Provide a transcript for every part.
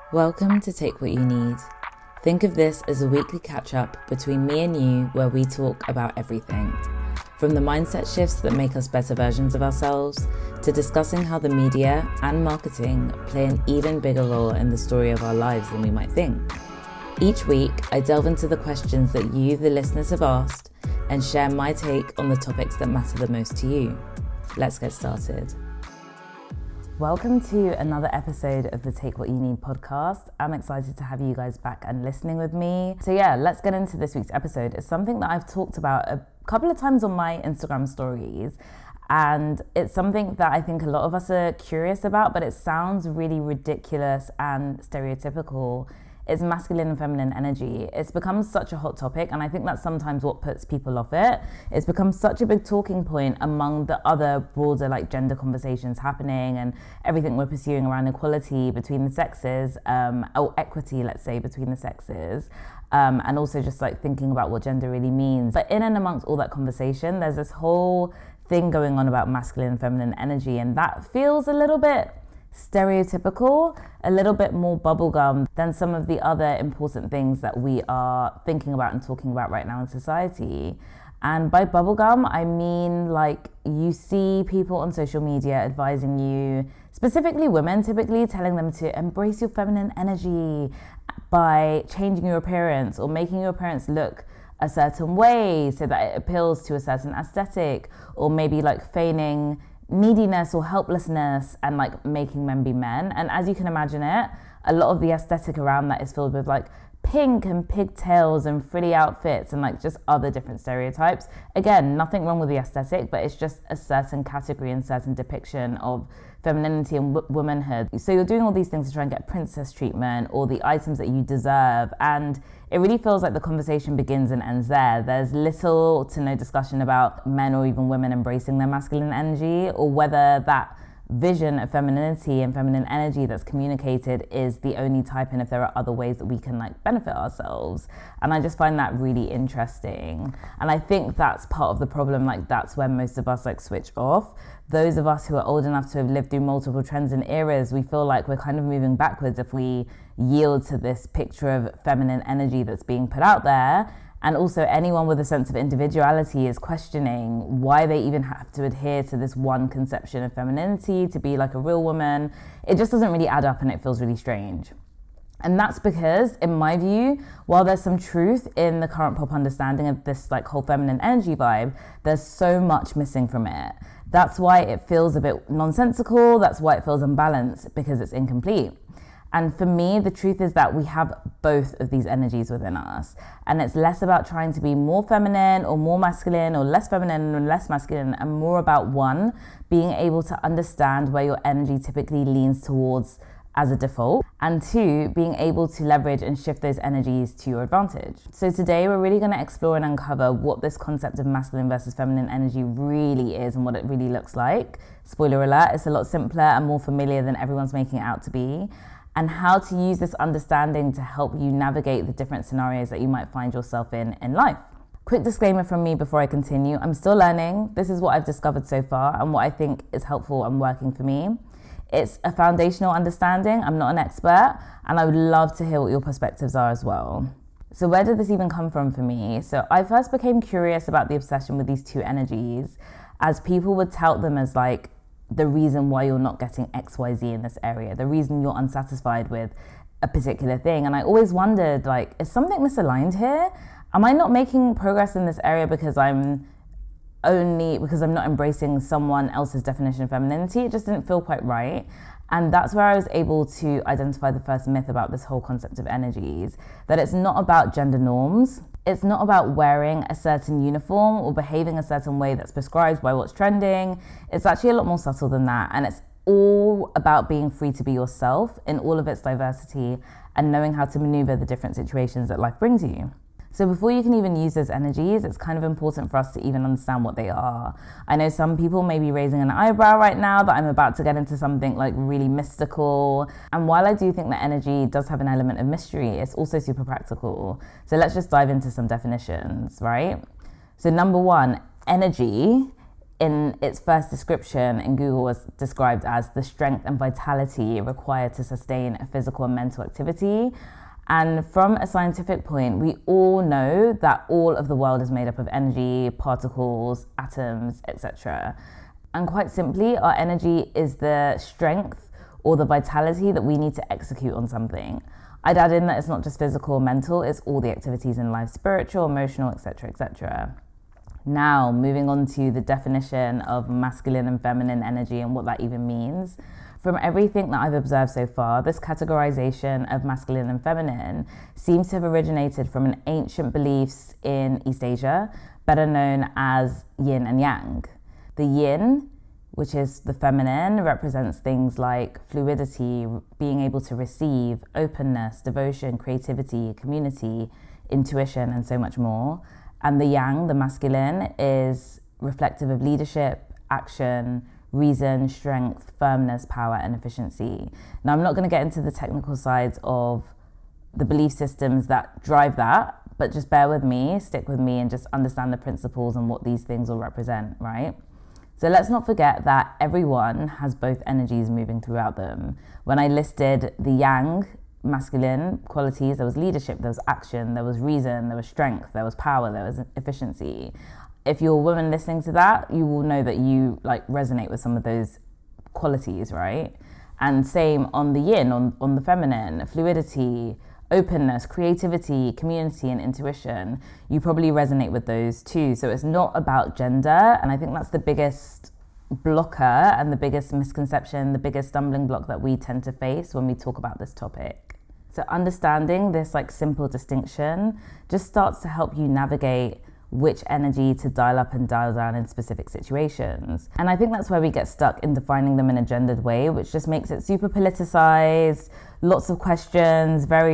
Welcome to Take What You Need. Think of this as a weekly catch-up between me and you where we talk about everything. From the mindset shifts that make us better versions of ourselves to discussing how the media and marketing play an even bigger role in the story of our lives than we might think. Each week, I delve into the questions that you, the listeners, have asked and share my take on the topics that matter the most to you. Let's get started. Welcome to another episode of the Take What You Need podcast. I'm excited to have you guys back and listening with me. So let's get into this week's episode. It's something that I've talked about a couple of times on my Instagram stories. And it's something that I think a lot of us are curious about, but it sounds really ridiculous and stereotypical. It's masculine and feminine energy. It's become such a hot topic, and I think that's sometimes what puts people off it. It's become such a big talking point among the other broader gender conversations happening and everything we're pursuing around equality between the sexes, or equity, let's say, between the sexes, and also just thinking about what gender really means. But in and amongst all that conversation, there's this whole thing going on about masculine and feminine energy, and that feels a little bit stereotypical, a little bit more bubblegum than some of the other important things that we are thinking about and talking about right now in society. And by bubblegum, I mean you see people on social media advising you, specifically women, typically telling them to embrace your feminine energy by changing your appearance or making your appearance look a certain way so that it appeals to a certain aesthetic, or maybe feigning neediness or helplessness and making men be men. And as you can imagine it, a lot of the aesthetic around that is filled with pink and pigtails and frilly outfits and just other different stereotypes. Again, nothing wrong with the aesthetic, but it's just a certain category and certain depiction of femininity and womanhood. So you're doing all these things to try and get princess treatment or the items that you deserve, and it really feels like the conversation begins and ends there. There's little to no discussion about men or even women embracing their masculine energy, or whether that vision of femininity and feminine energy that's communicated is the only type, and if there are other ways that we can benefit ourselves. And I just find that really interesting, and I think that's part of the problem. That's when most of us switch off. Those of us who are old enough to have lived through multiple trends and eras, we feel like we're kind of moving backwards if we yield to this picture of feminine energy that's being put out there. And also anyone with a sense of individuality is questioning why they even have to adhere to this one conception of femininity to be a real woman. It just doesn't really add up, and it feels really strange. And that's because, in my view, while there's some truth in the current pop understanding of this whole feminine energy vibe, there's so much missing from it. That's why it feels a bit nonsensical. That's why it feels unbalanced, because it's incomplete. And for me, the truth is that we have both of these energies within us. And it's less about trying to be more feminine or more masculine, or less feminine and less masculine, and more about one, being able to understand where your energy typically leans towards as a default, and two, being able to leverage and shift those energies to your advantage. So today we're really going to explore and uncover what this concept of masculine versus feminine energy really is and what it really looks like. Spoiler alert, it's a lot simpler and more familiar than everyone's making it out to be, and how to use this understanding to help you navigate the different scenarios that you might find yourself in life. Quick disclaimer from me before I continue. I'm still learning. This is what I've discovered so far and what I think is helpful and working for me. It's a foundational understanding. I'm not an expert, and I would love to hear what your perspectives are as well. So where did this even come from for me? So I first became curious about the obsession with these two energies, as people would tout them as the reason why you're not getting XYZ in this area, the reason you're unsatisfied with a particular thing. And I always wondered, is something misaligned here? Am I not making progress in this area because I'm not embracing someone else's definition of femininity? It just didn't feel quite right. And that's where I was able to identify the first myth about this whole concept of energies, that it's not about gender norms. It's not about wearing a certain uniform or behaving a certain way that's prescribed by what's trending. It's actually a lot more subtle than that. And it's all about being free to be yourself in all of its diversity and knowing how to maneuver the different situations that life brings you. So before you can even use those energies, it's kind of important for us to even understand what they are. I know some people may be raising an eyebrow right now that I'm about to get into something really mystical. And while I do think that energy does have an element of mystery, it's also super practical. So let's just dive into some definitions, right? So number one, energy in its first description in Google was described as the strength and vitality required to sustain a physical and mental activity. And from a scientific point, we all know that all of the world is made up of energy, particles, atoms, etc. And quite simply, our energy is the strength or the vitality that we need to execute on something. I'd add in that it's not just physical or mental, it's all the activities in life, spiritual, emotional, etc., etc. Now, moving on to the definition of masculine and feminine energy and what that even means. From everything that I've observed so far, this categorization of masculine and feminine seems to have originated from an ancient beliefs in East Asia, better known as yin and yang. The yin, which is the feminine, represents things like fluidity, being able to receive, openness, devotion, creativity, community, intuition, and so much more. And the yang, the masculine, is reflective of leadership, action, reason, strength, firmness, power, and efficiency. Now, I'm not going to get into the technical sides of the belief systems that drive that, but just bear with me, stick with me, and just understand the principles and what these things all represent, right? So let's not forget that everyone has both energies moving throughout them. When I listed the yang, masculine qualities, there was leadership, there was action, there was reason, there was strength, there was power, there was efficiency. If you're a woman listening to that, you will know that you resonate with some of those qualities, right? And same on the yin, on the feminine, fluidity, openness, creativity, community, and intuition. You probably resonate with those too. So it's not about gender, and I think that's the biggest blocker and the biggest misconception, the biggest stumbling block that we tend to face when we talk about this topic. So understanding this simple distinction just starts to help you navigate which energy to dial up and dial down in specific situations. And I think that's where we get stuck in defining them in a gendered way, which just makes it super politicized, lots of questions, very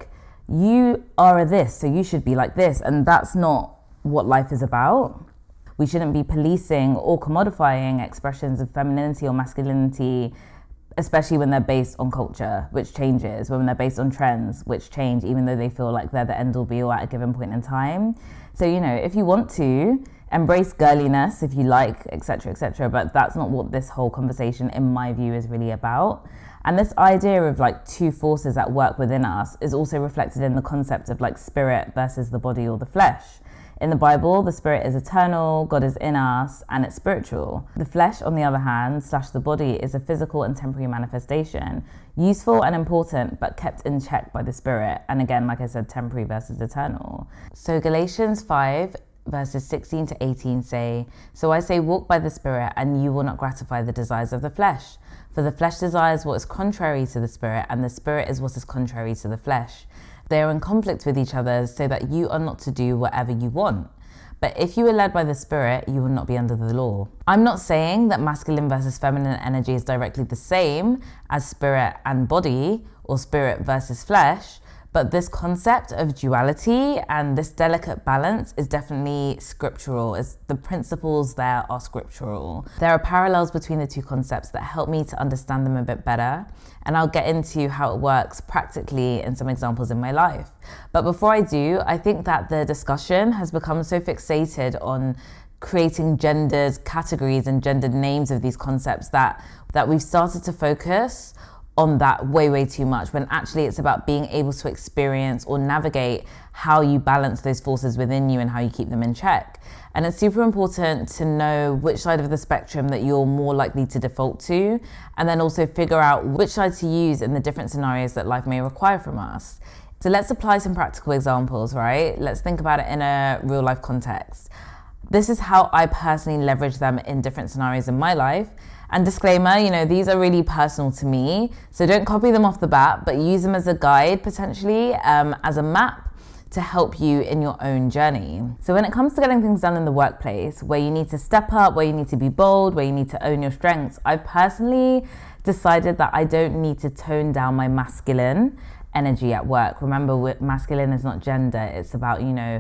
you are this, so you should be like this. And that's not what life is about. We shouldn't be policing or commodifying expressions of femininity or masculinity, especially when they're based on culture, which changes, when they're based on trends, which change, even though they feel like they're the end all be all at a given point in time. So, if you want to, embrace girliness if you like, etc., but that's not what this whole conversation, in my view, is really about. And this idea of two forces at work within us is also reflected in the concept of spirit versus the body or the flesh. In the Bible, the spirit is eternal, God is in us, and it's spiritual. The flesh, on the other hand, / the body, is a physical and temporary manifestation, useful and important, but kept in check by the spirit. And again, like I said, temporary versus eternal. So Galatians 5, verses 16 to 18 say, "So I say, walk by the spirit, and you will not gratify the desires of the flesh. For the flesh desires what is contrary to the spirit, and the spirit is what is contrary to the flesh. They are in conflict with each other, so that you are not to do whatever you want. But if you are led by the Spirit, you will not be under the law." I'm not saying that masculine versus feminine energy is directly the same as spirit and body, or spirit versus flesh, but this concept of duality and this delicate balance is definitely scriptural. The principles there are scriptural. There are parallels between the two concepts that help me to understand them a bit better, and I'll get into how it works practically in some examples in my life. But before I do, I think that the discussion has become so fixated on creating gendered categories and gendered names of these concepts that we've started to focus on that way too much, when actually it's about being able to experience or navigate how you balance those forces within you and how you keep them in check. And it's super important to know which side of the spectrum that you're more likely to default to, and then also figure out which side to use in the different scenarios that life may require from us. So let's apply some practical examples, right? Let's think about it in a real life context. This is how I personally leverage them in different scenarios in my life. And disclaimer, these are really personal to me, so don't copy them off the bat, but use them as a guide, potentially, as a map to help you in your own journey. So when it comes to getting things done in the workplace, where you need to step up, where you need to be bold, where you need to own your strengths, I've personally decided that I don't need to tone down my masculine energy at work. Remember, masculine is not gender, it's about,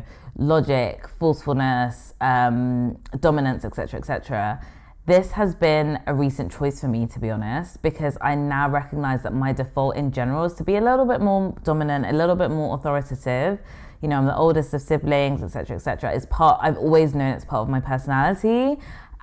logic, forcefulness, dominance, etc. This has been a recent choice for me, to be honest, because I now recognize that my default in general is to be a little bit more dominant, a little bit more authoritative. I'm the oldest of siblings, etc. I've always known it's part of my personality.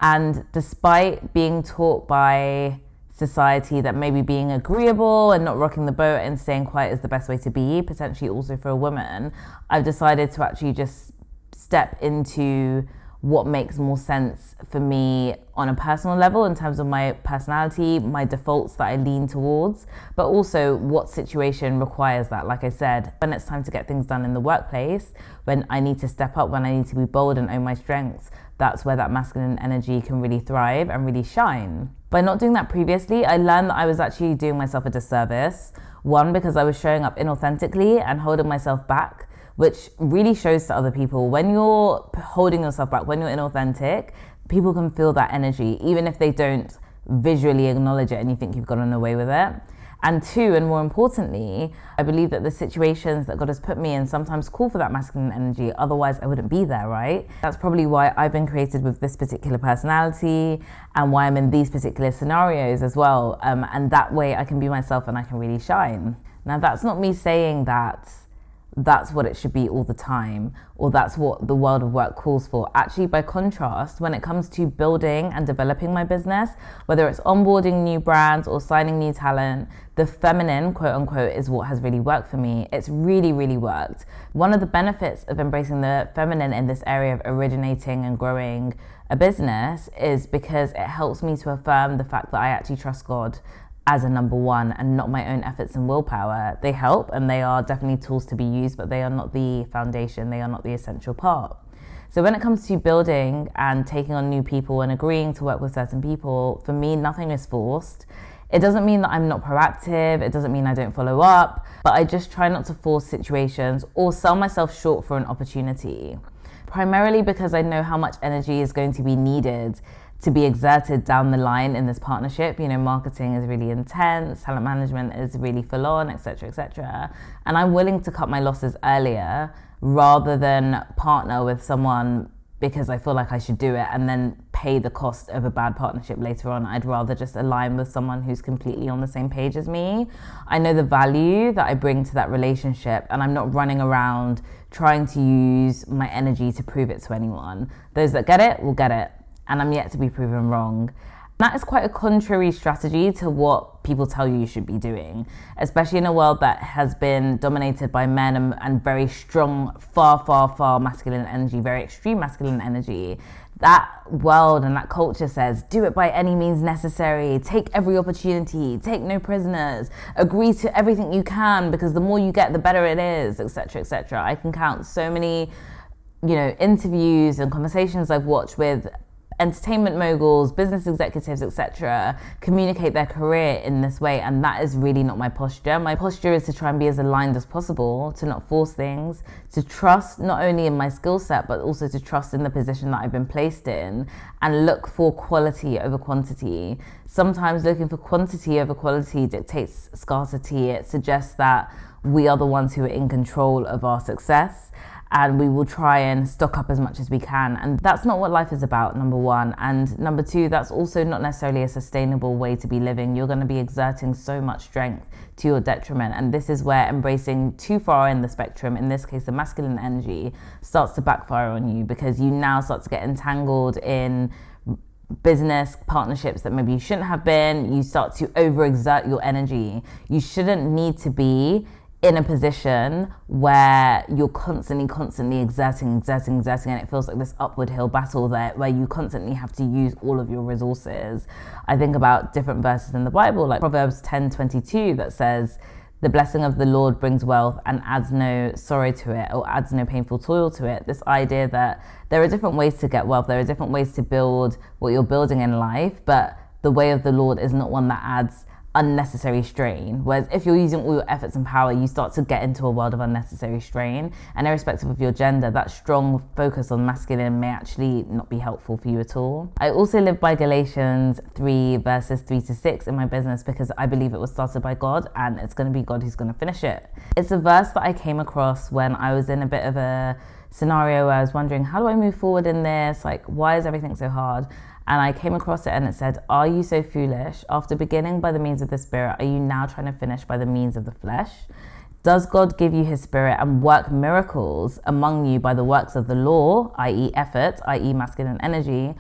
And despite being taught by society that maybe being agreeable and not rocking the boat and staying quiet is the best way to be, potentially also for a woman, I've decided to actually just step into what makes more sense for me on a personal level in terms of my personality, my defaults that I lean towards, but also what situation requires that. Like I said, when it's time to get things done in the workplace, when I need to step up, when I need to be bold and own my strengths, that's where that masculine energy can really thrive and really shine. By not doing that previously, I learned that I was actually doing myself a disservice. One, because I was showing up inauthentically and holding myself back, which really shows to other people. When you're holding yourself back, when you're inauthentic, people can feel that energy, even if they don't visually acknowledge it and you think you've gotten away with it. And two, and more importantly, I believe that the situations that God has put me in sometimes call for that masculine energy, otherwise I wouldn't be there, right? That's probably why I've been created with this particular personality and why I'm in these particular scenarios as well. And that way I can be myself and I can really shine. Now, that's not me saying that that's what it should be all the time, or that's what the world of work calls for. Actually, by contrast, when it comes to building and developing my business, whether it's onboarding new brands or signing new talent, the feminine, quote unquote, is what has really worked for me. It's really, really worked. One of the benefits of embracing the feminine in this area of originating and growing a business is because it helps me to affirm the fact that I actually trust God as a number one and not my own efforts and willpower. They help and they are definitely tools to be used, but they are not the foundation, they are not the essential part. So when it comes to building and taking on new people and agreeing to work with certain people, for me, nothing is forced. It doesn't mean that I'm not proactive, it doesn't mean I don't follow up, but I just try not to force situations or sell myself short for an opportunity. Primarily because I know how much energy is going to be needed to be exerted down the line in this partnership. You know, marketing is really intense, talent management is really full on, etc., etc. And I'm willing to cut my losses earlier rather than partner with someone because I feel like I should do it and then pay the cost of a bad partnership later on. I'd rather just align with someone who's completely on the same page as me. I know the value that I bring to that relationship and I'm not running around trying to use my energy to prove it to anyone. Those that get it will get it. And I'm yet to be proven wrong. That is quite a contrary strategy to what people tell you should be doing, especially in a world that has been dominated by men and very strong, far masculine energy, very extreme masculine energy. That world and that culture says, do it by any means necessary, take every opportunity, take no prisoners, agree to everything you can because the more you get, the better it is, etc., etc. I can count so many, interviews and conversations I've watched with entertainment moguls, business executives, etc., communicate their career in this way, and that is really not my posture. My posture is to try and be as aligned as possible, to not force things, to trust not only in my skill set, but also to trust in the position that I've been placed in, and look for quality over quantity. Sometimes looking for quantity over quality dictates scarcity. It suggests that we are the ones who are in control of our success, and we will try and stock up as much as we can. And that's not what life is about, number one. And number two, that's also not necessarily a sustainable way to be living. You're going to be exerting so much strength to your detriment. And this is where embracing too far in the spectrum, in this case, the masculine energy, starts to backfire on you because you now start to get entangled in business partnerships that maybe you shouldn't have been. You start to overexert your energy. You shouldn't need to be in a position where you're constantly exerting, and it feels like this upward hill battle there where you constantly have to use all of your resources. I think about different verses in the Bible, like Proverbs 10:22, that says, the blessing of the Lord brings wealth and adds no sorrow to it, or adds no painful toil to it. This idea that there are different ways to get wealth, there are different ways to build what you're building in life, but the way of the Lord is not one that adds unnecessary strain. Whereas if you're using all your efforts and power, you start to get into a world of unnecessary strain, and irrespective of your gender, that strong focus on masculine may actually not be helpful for you at all. I also live by Galatians 3 verses 3-6 in my business because I believe it was started by God and it's going to be God who's going to finish it. It's a verse that I came across when I was in a bit of a scenario where I was wondering, how do I move forward in this? Like, why is everything so hard? And I came across it and it said, are you so foolish? After beginning by the means of the Spirit, are you now trying to finish by the means of the flesh? Does God give you his Spirit and work miracles among you by the works of the law, i.e. effort, i.e. masculine energy,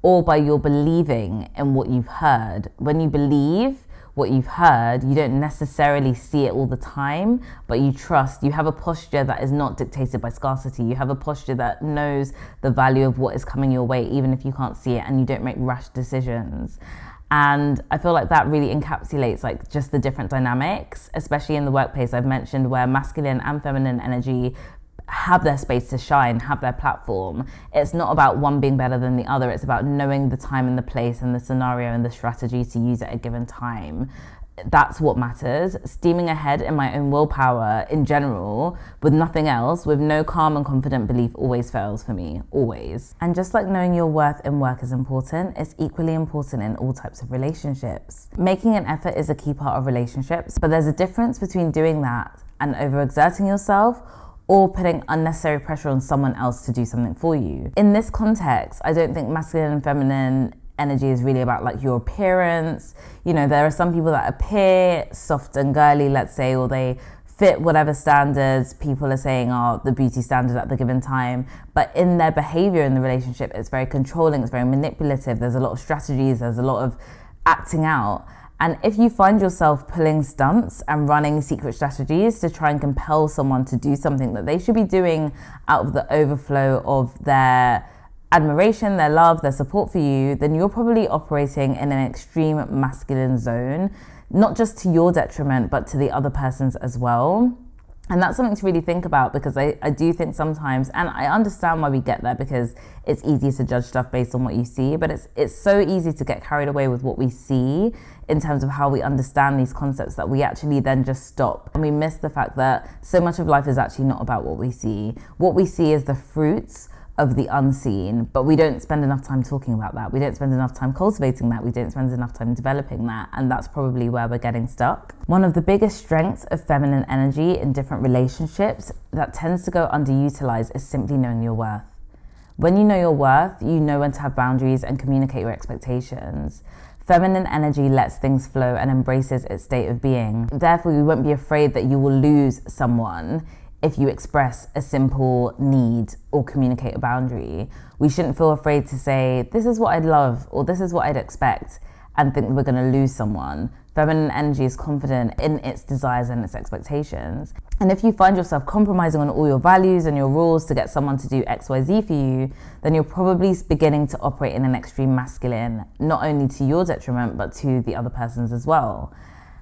or by your believing in what you've heard. When you believe what you've heard, you don't necessarily see it all the time, but you trust. You have a posture that is not dictated by scarcity. You have a posture that knows the value of what is coming your way, even if you can't see it, and you don't make rash decisions. And I feel like that really encapsulates like just the different dynamics, especially in the workplace I've mentioned, where masculine and feminine energy have their space to shine, have their platform. It's not about one being better than the other. It's about knowing the time and the place and the scenario and the strategy to use at a given time. That's what matters. Steaming ahead in my own willpower in general, with nothing else, with no calm and confident belief, always fails for me, always. And just like knowing your worth in work is important, it's equally important in all types of relationships. Making an effort is a key part of relationships, but there's a difference between doing that and overexerting yourself, or putting unnecessary pressure on someone else to do something for you. In this context, I don't think masculine and feminine energy is really about like your appearance. You know, there are some people that appear soft and girly, let's say, or they fit whatever standards people are saying are the beauty standard at the given time. But in their behavior in the relationship, it's very controlling, it's very manipulative. There's a lot of strategies, there's a lot of acting out. And if you find yourself pulling stunts and running secret strategies to try and compel someone to do something that they should be doing out of the overflow of their admiration, their love, their support for you, then you're probably operating in an extreme masculine zone, not just to your detriment, but to the other person's as well. And that's something to really think about, because I do think sometimes, and I understand why we get there, because it's easier to judge stuff based on what you see, but it's so easy to get carried away with what we see in terms of how we understand these concepts that we actually then just stop. And we miss the fact that so much of life is actually not about what we see. What we see is the fruits of the unseen, but we don't spend enough time talking about that. We don't spend enough time cultivating that. We don't spend enough time developing that. And that's probably where we're getting stuck. One of the biggest strengths of feminine energy in different relationships that tends to go underutilized is simply knowing your worth. When you know your worth, you know when to have boundaries and communicate your expectations. Feminine energy lets things flow and embraces its state of being. Therefore, you won't be afraid that you will lose someone if you express a simple need or communicate a boundary. We shouldn't feel afraid to say, this is what I'd love, or this is what I'd expect, and think we're gonna lose someone. Feminine energy is confident in its desires and its expectations. And if you find yourself compromising on all your values and your rules to get someone to do X, Y, Z for you, then you're probably beginning to operate in an extreme masculine, not only to your detriment, but to the other person's as well.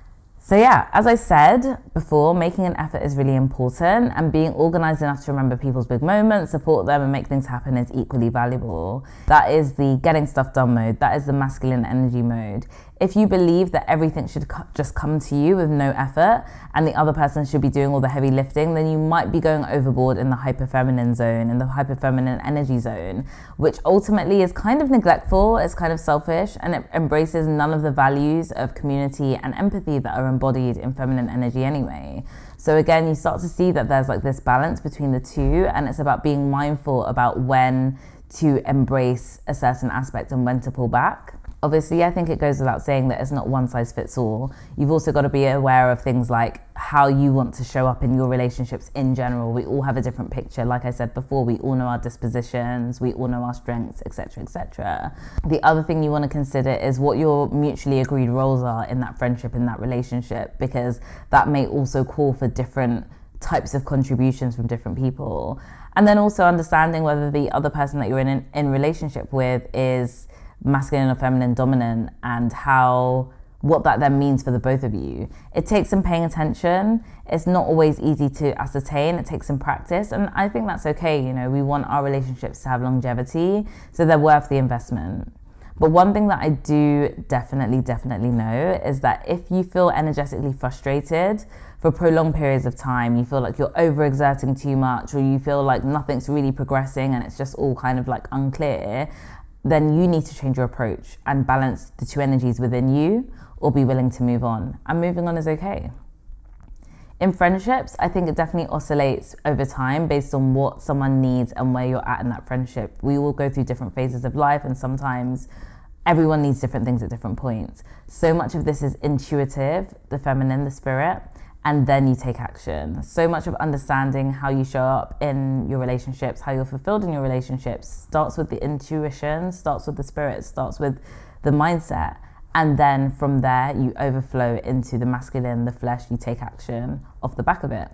So yeah, as I said before, making an effort is really important, and being organized enough to remember people's big moments, support them and make things happen is equally valuable. That is the getting stuff done mode. That is the masculine energy mode. If you believe that everything should just come to you with no effort and the other person should be doing all the heavy lifting, then you might be going overboard in the hyperfeminine zone, in the hyperfeminine energy zone, which ultimately is kind of neglectful, it's kind of selfish, and it embraces none of the values of community and empathy that are embodied in feminine energy anyway. So again, you start to see that there's like this balance between the two, and it's about being mindful about when to embrace a certain aspect and when to pull back. Obviously, I think it goes without saying that it's not one size fits all. You've also got to be aware of things like how you want to show up in your relationships in general. We all have a different picture. Like I said before, we all know our dispositions, we all know our strengths, etc., etc. The other thing you want to consider is what your mutually agreed roles are in that friendship, in that relationship, because that may also call for different types of contributions from different people. And then also understanding whether the other person that you're in relationship with is masculine or feminine dominant, and what that then means for the both of you. It takes some paying attention. It's not always easy to ascertain. It takes some practice, and I think that's okay. You know, we want our relationships to have longevity, so they're worth the investment. But one thing that I do definitely know is that if you feel energetically frustrated for prolonged periods of time, you feel like you're overexerting too much, or you feel like nothing's really progressing and it's just all kind of like unclear, then you need to change your approach and balance the two energies within you, or be willing to move on. And moving on is okay. In friendships, I think it definitely oscillates over time based on what someone needs and where you're at in that friendship. We all go through different phases of life, and sometimes everyone needs different things at different points. So much of this is intuitive, the feminine, the spirit, and then you take action. So much of understanding how you show up in your relationships, how you're fulfilled in your relationships, starts with the intuition, starts with the spirit, starts with the mindset. And then from there, you overflow into the masculine, the flesh, you take action off the back of it.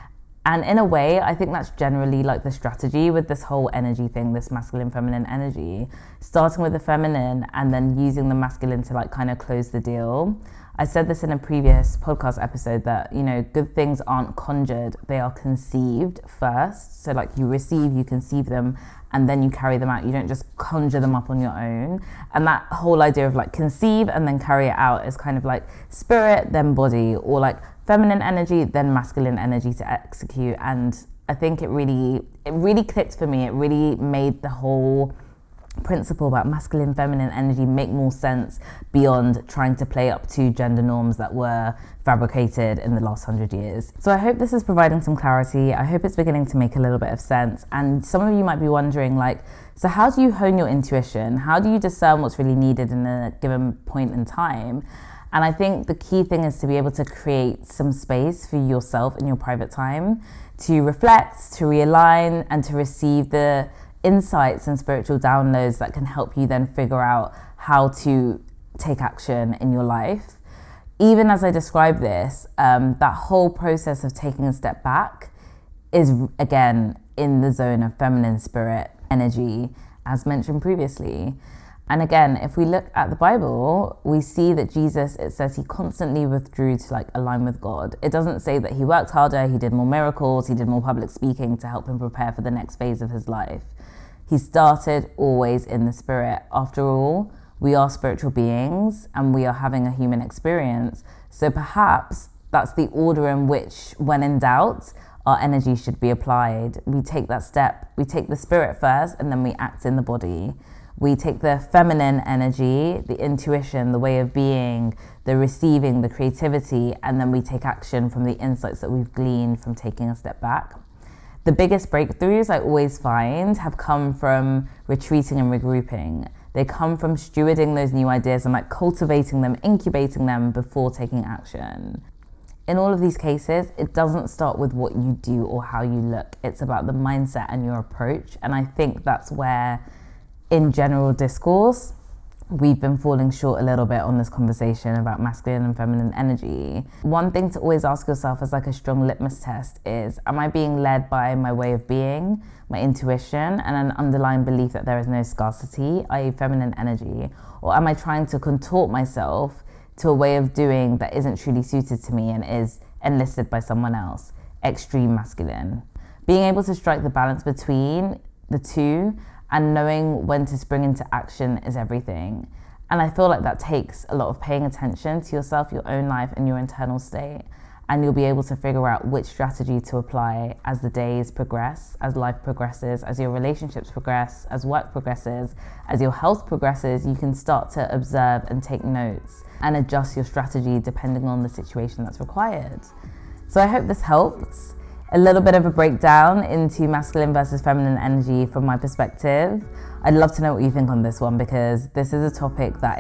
And in a way, I think that's generally like the strategy with this whole energy thing, this masculine, feminine energy, starting with the feminine and then using the masculine to like kind of close the deal. I said this in a previous podcast episode that, you know, good things aren't conjured, they are conceived first. So like you receive, you conceive them, and then you carry them out. You don't just conjure them up on your own. And that whole idea of like conceive and then carry it out is kind of like spirit, then body, or like feminine energy, then masculine energy to execute. And I think it really clicked for me. It really made the whole principle about masculine, feminine energy make more sense beyond trying to play up to gender norms that were fabricated in the last 100 years. So I hope this is providing some clarity. I hope it's beginning to make a little bit of sense. And some of you might be wondering, like, so how do you hone your intuition? How do you discern what's really needed in a given point in time? And I think the key thing is to be able to create some space for yourself in your private time to reflect, to realign, and to receive the insights and spiritual downloads that can help you then figure out how to take action in your life. Even as I describe this, that whole process of taking a step back is, again, in the zone of feminine spirit energy, as mentioned previously. And again, if we look at the Bible, we see that Jesus, it says he constantly withdrew to like align with God. It doesn't say that he worked harder, he did more miracles, he did more public speaking to help him prepare for the next phase of his life. He started always in the spirit. After all, we are spiritual beings and we are having a human experience. So perhaps that's the order in which, when in doubt, our energy should be applied. We take that step. We take the spirit first and then we act in the body. We take the feminine energy, the intuition, the way of being, the receiving, the creativity, and then we take action from the insights that we've gleaned from taking a step back. The biggest breakthroughs I always find have come from retreating and regrouping. They come from stewarding those new ideas and like cultivating them, incubating them before taking action. In all of these cases, it doesn't start with what you do or how you look. It's about the mindset and your approach. And I think that's where, in general discourse, we've been falling short a little bit on this conversation about masculine and feminine energy. One thing to always ask yourself as like a strong litmus test is, am I being led by my way of being, my intuition, and an underlying belief that there is no scarcity, i.e. feminine energy? Or am I trying to contort myself to a way of doing that isn't truly suited to me and is enlisted by someone else, extreme masculine? Being able to strike the balance between the two and knowing when to spring into action is everything. And I feel like that takes a lot of paying attention to yourself, your own life, and your internal state. And you'll be able to figure out which strategy to apply as the days progress, as life progresses, as your relationships progress, as work progresses, as your health progresses. You can start to observe and take notes and adjust your strategy depending on the situation that's required. So I hope this helps. A little bit of a breakdown into masculine versus feminine energy from my perspective. I'd love to know what you think on this one, because this is a topic that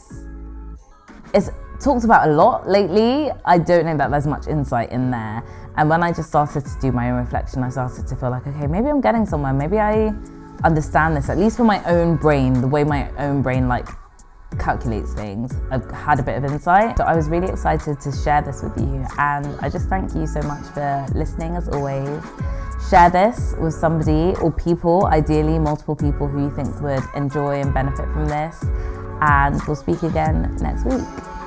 it's talked about a lot lately. I don't know that there's much insight in there. And when I just started to do my own reflection, I started to feel like, okay, maybe I'm getting somewhere. Maybe I understand this, at least for my own brain, the way my own brain like calculates things. I've had a bit of insight. So I was really excited to share this with you, and I just thank you so much for listening as always. Share this with somebody or people, ideally multiple people who you think would enjoy and benefit from this, and we'll speak again next week.